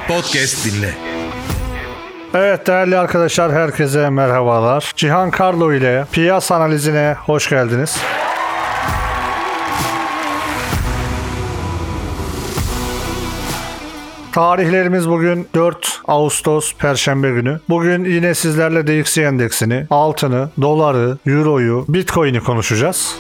Podcast dinle. Evet değerli arkadaşlar, herkese merhabalar. Cihan Karlo ile piyasa analizine hoş geldiniz. Tarihlerimiz bugün 4 Ağustos Perşembe günü. Bugün yine sizlerle DXY endeksini, altını, doları, euroyu, bitcoin'i konuşacağız.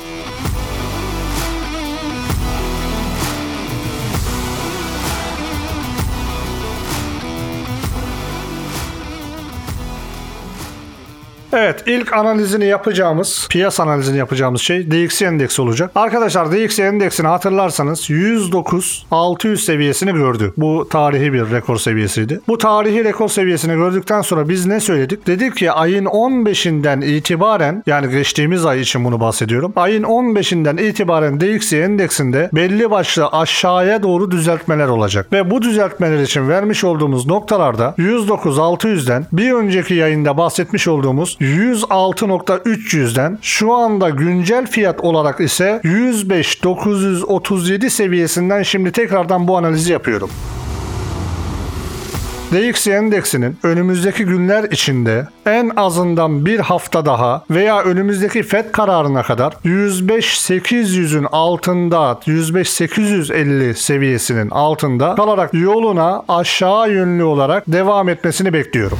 Evet, ilk analizini yapacağımız, piyasa analizini yapacağımız şey DXY endeksi olacak. Arkadaşlar, DXY endeksini hatırlarsanız 109.600 seviyesini gördü. Bu tarihi bir rekor seviyesiydi. Bu tarihi rekor seviyesini gördükten sonra biz ne söyledik? Dedik ki ayın 15'inden itibaren, yani geçtiğimiz ay için bunu bahsediyorum. Ayın 15'inden itibaren DXY endeksinde belli başlı aşağıya doğru düzeltmeler olacak. Ve bu düzeltmeler için vermiş olduğumuz noktalarda 109.600'den bir önceki yayında bahsetmiş olduğumuz 106.300'den şu anda güncel fiyat olarak ise 105.937 seviyesinden şimdi tekrardan bu analizi yapıyorum. DXY endeksinin önümüzdeki günler içinde en azından bir hafta daha veya önümüzdeki FED kararına kadar 105.800'ün altında, 105.850 seviyesinin altında kalarak yoluna aşağı yönlü olarak devam etmesini bekliyorum.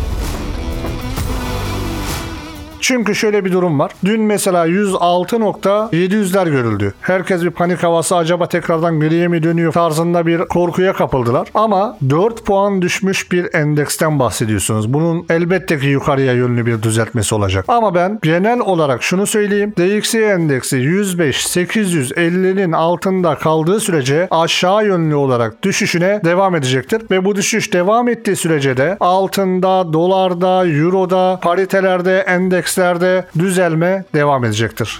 Çünkü şöyle bir durum var. Dün mesela 106.700'ler görüldü. Herkes bir panik havası, acaba tekrardan geriye mi dönüyor tarzında bir korkuya kapıldılar. Ama 4 puan düşmüş bir endeksten bahsediyorsunuz. Bunun elbette ki yukarıya yönlü bir düzeltmesi olacak. Ama ben genel olarak şunu söyleyeyim. DXY endeksi 105.850'nin altında kaldığı sürece aşağı yönlü olarak düşüşüne devam edecektir. Ve bu düşüş devam ettiği sürece de altında, dolarda, euroda, paritelerde, endekslerde düzelme devam edecektir.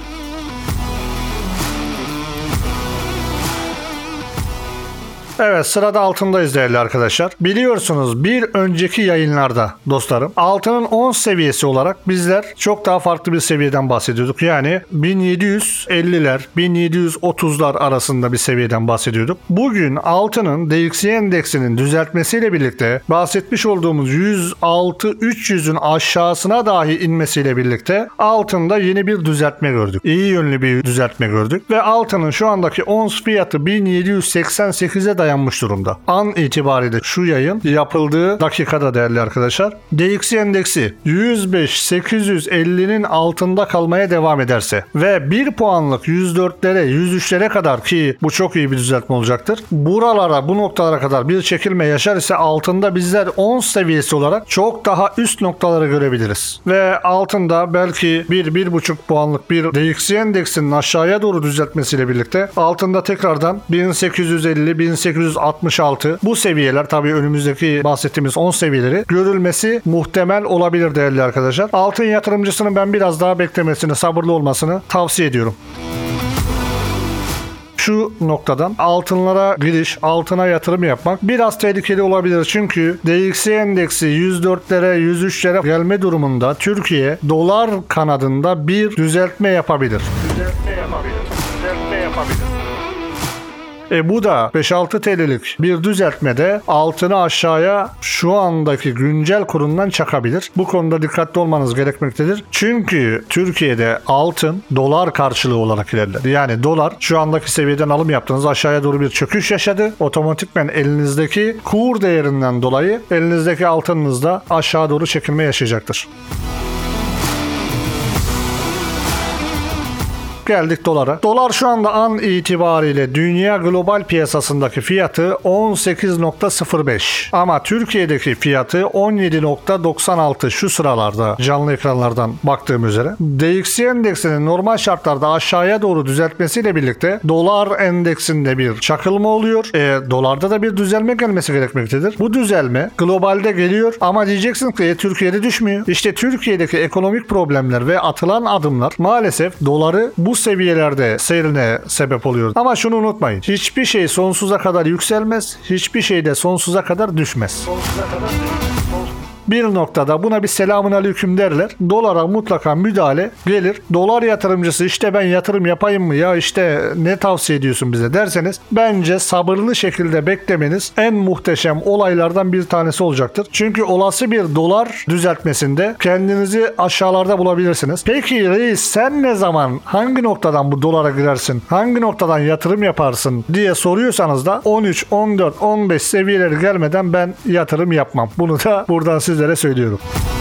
Evet, sırada altındayız değerli arkadaşlar. Biliyorsunuz bir önceki yayınlarda dostlarım altının 10 seviyesi olarak bizler çok daha farklı bir seviyeden bahsediyorduk. Yani 1750'ler, 1730'lar arasında bir seviyeden bahsediyorduk. Bugün altının DXY endeksinin düzeltmesiyle birlikte bahsetmiş olduğumuz 106.300'ün aşağısına dahi inmesiyle birlikte altında yeni bir düzeltme gördük. İyi yönlü bir düzeltme gördük ve altının şu andaki ons fiyatı 1788'e dayanmış durumda. An itibariyle şu yayın yapıldığı dakikada değerli arkadaşlar, DXY endeksi 105.850'nin altında kalmaya devam ederse ve 1 puanlık 104'lere 103'lere kadar, ki bu çok iyi bir düzeltme olacaktır, buralara, bu noktalara kadar bir çekilme yaşar ise altında bizler 10 seviyesi olarak çok daha üst noktaları görebiliriz. Ve altında belki 1-1,5 puanlık bir DXY endeksinin aşağıya doğru düzeltmesiyle birlikte altında tekrardan 1850-1866 bu seviyeler, tabii önümüzdeki bahsettiğimiz 10 seviyeleri görülmesi muhtemel olabilir değerli arkadaşlar. Altın yatırımcısının ben biraz daha beklemesini, sabırlı olmasını tavsiye ediyorum. Şu noktadan altınlara giriş, altına yatırım yapmak biraz tehlikeli olabilir. Çünkü DXY endeksi 104'lere, 103'lere gelme durumunda Türkiye dolar kanadında bir düzeltme yapabilir. Bu da 5-6 TL'lik bir düzeltmede altını aşağıya şu andaki güncel kurundan çakabilir. Bu konuda dikkatli olmanız gerekmektedir. Çünkü Türkiye'de altın dolar karşılığı olarak ilerler. Yani dolar şu andaki seviyeden alım yaptığınız aşağıya doğru bir çöküş yaşadı. Otomatikmen elinizdeki kur değerinden dolayı elinizdeki altınınız da aşağı doğru çekilme yaşayacaktır. Geldik dolara. Dolar şu anda an itibariyle dünya global piyasasındaki fiyatı 18.05 ama Türkiye'deki fiyatı 17.96 şu sıralarda canlı ekranlardan baktığım üzere. DXY endeksinin normal şartlarda aşağıya doğru düzeltmesiyle birlikte dolar endeksinde bir çakılma oluyor. Dolarda da bir düzelme gelmesi gerekmektedir. Bu düzelme globalde geliyor ama diyeceksin ki Türkiye'de düşmüyor. İşte Türkiye'deki ekonomik problemler ve atılan adımlar maalesef doları bu seviyelerde seyrine sebep oluyor. Ama şunu unutmayın. Hiçbir şey sonsuza kadar yükselmez. Hiçbir şey de sonsuza kadar düşmez. bir noktada buna bir selamun aleyküm derler. Dolara mutlaka müdahale gelir. Dolar yatırımcısı işte ben yatırım yapayım mı ya işte ne tavsiye ediyorsun bize derseniz bence sabırlı şekilde beklemeniz en muhteşem olaylardan bir tanesi olacaktır. Çünkü olası bir dolar düzeltmesinde kendinizi aşağılarda bulabilirsiniz. Peki reis sen ne zaman hangi noktadan bu dolara girersin? Hangi noktadan yatırım yaparsın diye soruyorsanız da 13, 14, 15 seviyeleri gelmeden ben yatırım yapmam. Bunu da buradan sizlere söylüyorum.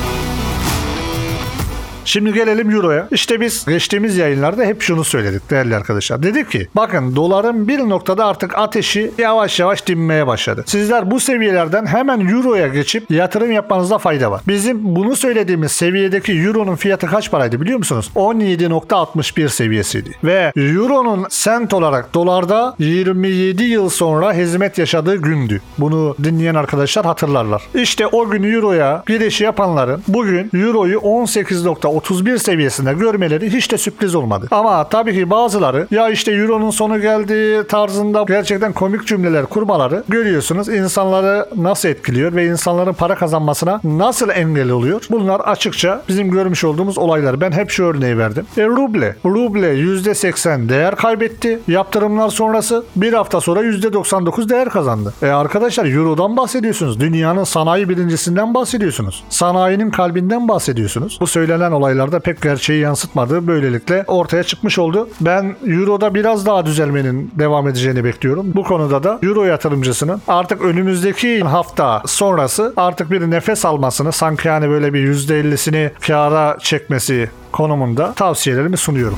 Şimdi gelelim Euro'ya. İşte biz geçtiğimiz yayınlarda hep şunu söyledik değerli arkadaşlar. Dedik ki bakın doların bir noktada artık ateşi yavaş yavaş dinmeye başladı. Sizler bu seviyelerden hemen Euro'ya geçip yatırım yapmanızda fayda var. Bizim bunu söylediğimiz seviyedeki Euro'nun fiyatı kaç paraydı biliyor musunuz? 17.61 seviyesiydi. Ve Euro'nun sent olarak dolarda 27 yıl sonra hizmet yaşadığı gündü. Bunu dinleyen arkadaşlar hatırlarlar. İşte o gün Euro'ya girişi yapanların bugün Euro'yu 18.31 seviyesinde görmeleri hiç de sürpriz olmadı. Ama tabii ki bazıları ya işte Euro'nun sonu geldi tarzında gerçekten komik cümleler kurmaları görüyorsunuz insanları nasıl etkiliyor ve insanların para kazanmasına nasıl engel oluyor. Bunlar açıkça bizim görmüş olduğumuz olaylar. Ben hep şu örneği verdim. Ruble %80 değer kaybetti. Yaptırımlar sonrası bir hafta sonra %99 değer kazandı. Arkadaşlar Euro'dan bahsediyorsunuz. Dünyanın sanayi birincisinden bahsediyorsunuz. Sanayinin kalbinden bahsediyorsunuz. Bu söylenen olaylarda pek gerçeği yansıtmadığı böylelikle ortaya çıkmış oldu. Ben Euro'da biraz daha düzelmenin devam edeceğini bekliyorum. Bu konuda da Euro yatırımcısının artık önümüzdeki hafta sonrası artık bir nefes almasını sanki yani böyle bir %50'sini kâra çekmesi konumunda tavsiyelerimi sunuyorum.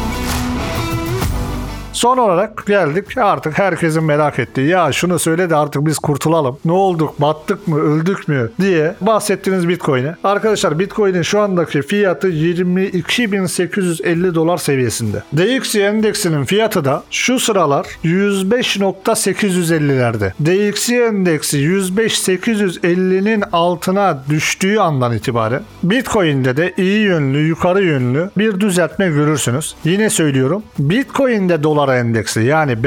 Son olarak geldik artık herkesin merak ettiği ya şunu söyle de artık biz kurtulalım. Ne olduk, battık mı, öldük mü diye bahsettiğiniz Bitcoin'e. Arkadaşlar Bitcoin'in şu andaki fiyatı 22.850 dolar seviyesinde. DXY endeksinin fiyatı da şu sıralar 105.850'lerde. DXY endeksi 105.850'nin altına düştüğü andan itibaren Bitcoin'de de iyi yönlü, yukarı yönlü bir düzeltme görürsünüz. Yine söylüyorum. Bitcoin'de dolar endeksi yani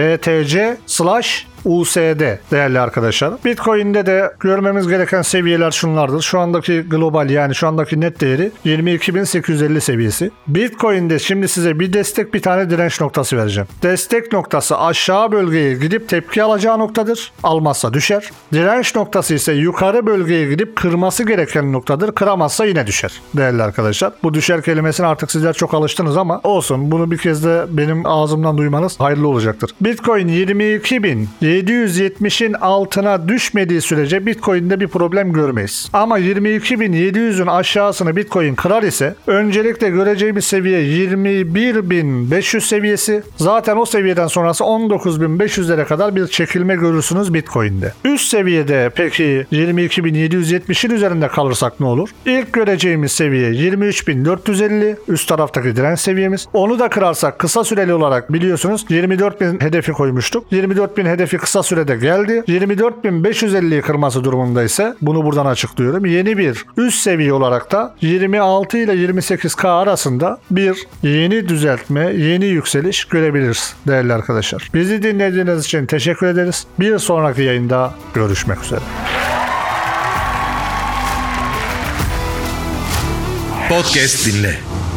BTC/USD değerli arkadaşlar. Bitcoin'de de görmemiz gereken seviyeler şunlardır. Şu andaki global yani şu andaki net değeri 22.850 seviyesi. Bitcoin'de şimdi size bir destek bir tane direnç noktası vereceğim. Destek noktası aşağı bölgeye gidip tepki alacağı noktadır. Almazsa düşer. Direnç noktası ise yukarı bölgeye gidip kırması gereken noktadır. Kıramazsa yine düşer değerli arkadaşlar. Bu düşer kelimesine artık sizler çok alıştınız ama olsun. Bunu bir kez de benim ağzımdan duymanız hayırlı olacaktır. Bitcoin 22.770'in altına düşmediği sürece Bitcoin'de bir problem görmeyiz. Ama 22.700'ün aşağısını Bitcoin kırar ise öncelikle göreceğimiz seviye 21.500 seviyesi. Zaten o seviyeden sonrası 19.500'lere kadar bir çekilme görürsünüz Bitcoin'de. Üst seviyede peki 22.770'in üzerinde kalırsak ne olur? İlk göreceğimiz seviye 23.450 üst taraftaki direnç seviyemiz. Onu da kırarsak kısa süreli olarak biliyorsunuz 24.000 hedefi koymuştuk. 24.000 hedefi kısa sürede geldi. 24.550'yi kırması durumunda ise bunu buradan açıklıyorum. Yeni bir üst seviye olarak da 26 ile 28K arasında bir yeni düzeltme, yeni yükseliş görebiliriz değerli arkadaşlar. Bizi dinlediğiniz için teşekkür ederiz. Bir sonraki yayında görüşmek üzere. Podcast dinle.